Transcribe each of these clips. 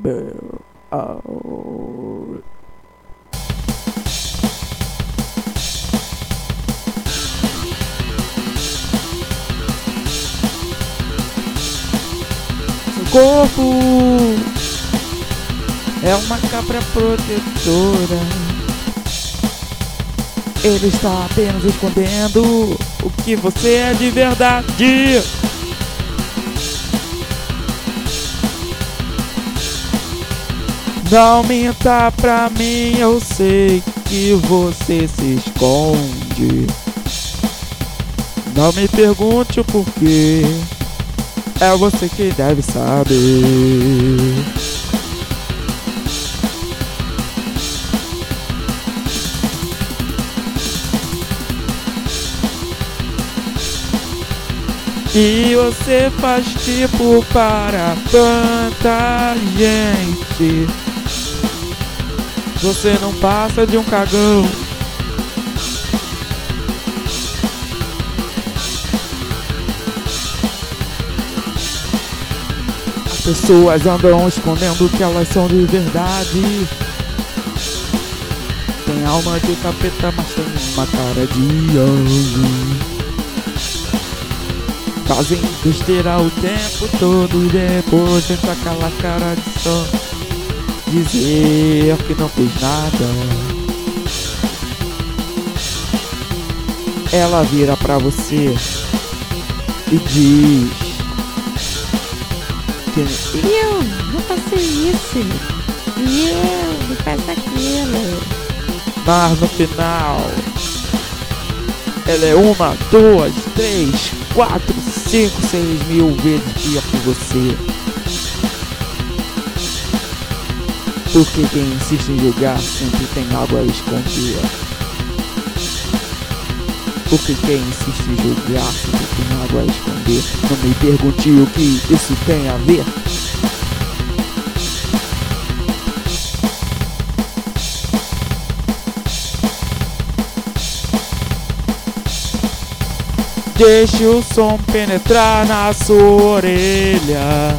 Seu corpo é uma cabra protetora. Ele está apenas escondendo o que você é de verdade. Não minta pra mim, eu sei que você se esconde. Não me pergunte o porquê, é você que deve saber. E você faz tipo para tanta gente. Você não passa de um cagão. As pessoas andam escondendo que elas são de verdade. Tem alma de capeta, mas tem uma cara de anjo. Fazem besteira o tempo todo e depois vem com aquela cara de só dizer que não fez nada. Ela vira pra você e diz que eu não faço isso, eu não faço aquilo. Mas no final ela é 1, 2, 3, 4, 5, 6 mil vezes pior que você. Porque quem insiste em julgar sempre tem algo a esconder. Porque quem insiste em julgar sempre tem algo a esconder. Não me pergunte o que isso tem a ver. Deixe o som penetrar na sua orelha.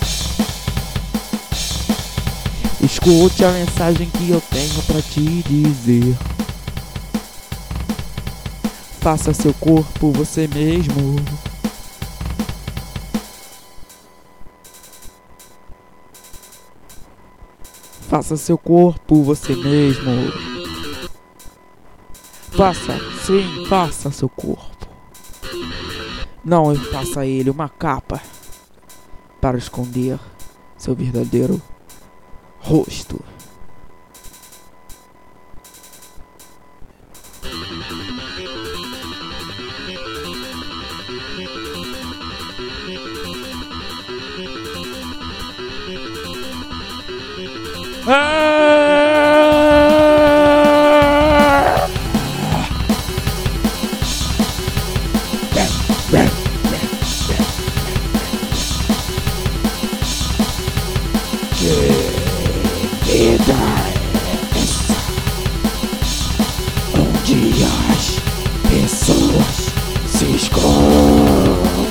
Escute a mensagem que eu tenho pra te dizer. Faça seu corpo você mesmo. Faça seu corpo você mesmo. Faça, sim, faça seu corpo. Não faça ele uma capa para esconder seu verdadeiro rosto. Vida é essa, onde as pessoas se escondem.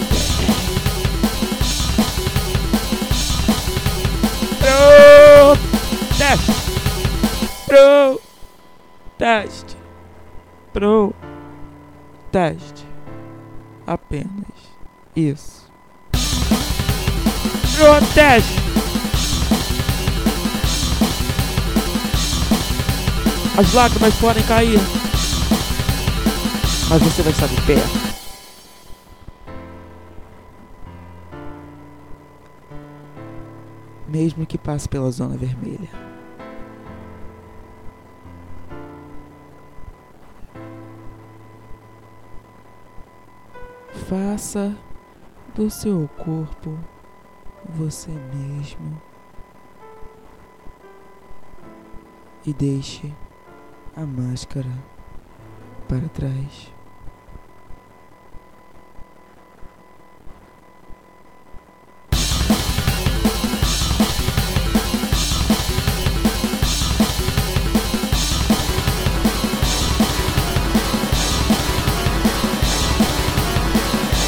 Proteste. Apenas isso. Proteste. As lágrimas podem cair, mas você vai estar de pé. Mesmo que passe pela zona vermelha. Faça do seu corpo você mesmo e deixe a máscara para trás.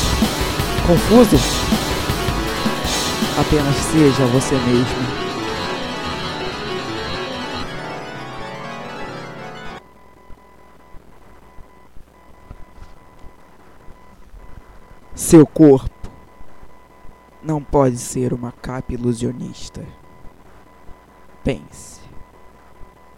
Confuso? Apenas seja você mesmo. Seu corpo não pode ser uma capa ilusionista. Pense.